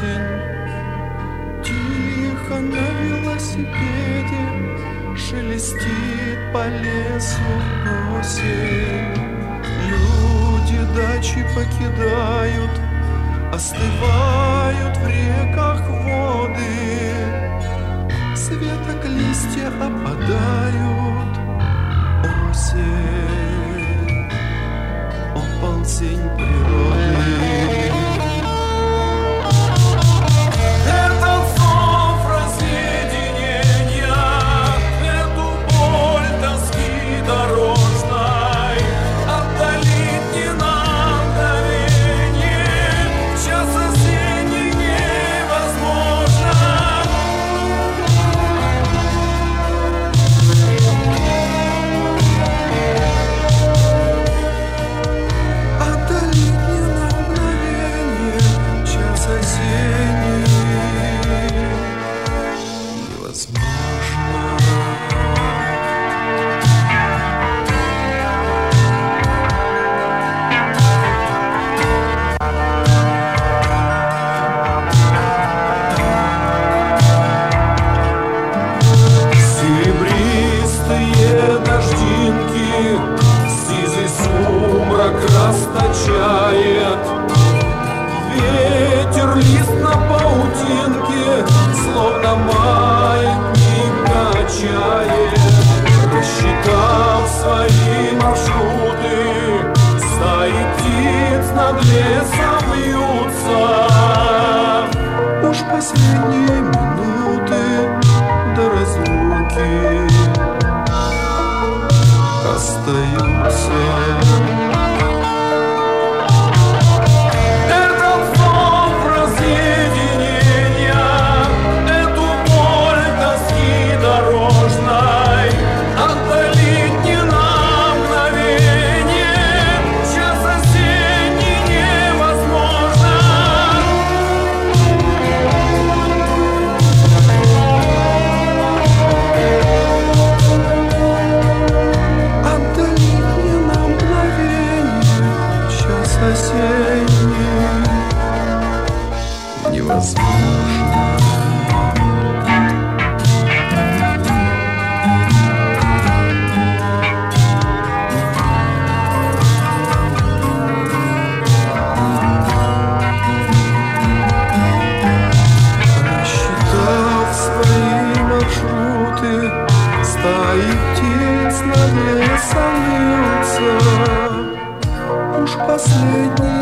осень. Тихо на велосипеде шелестит по лесу осень. Люди дачи покидают, остывают в реках воды. С веток листья опадают. Осень, оползень природы. Расточает ветер лист на паутинке, словно маятник качает. Рассчитав свои маршруты, стаи птиц над лесом вьются. Уж последние минуты до разлуки остаются. Невозможно. Рассчитав свои маршруты, стаи птиц над лесом вьются. Уж последний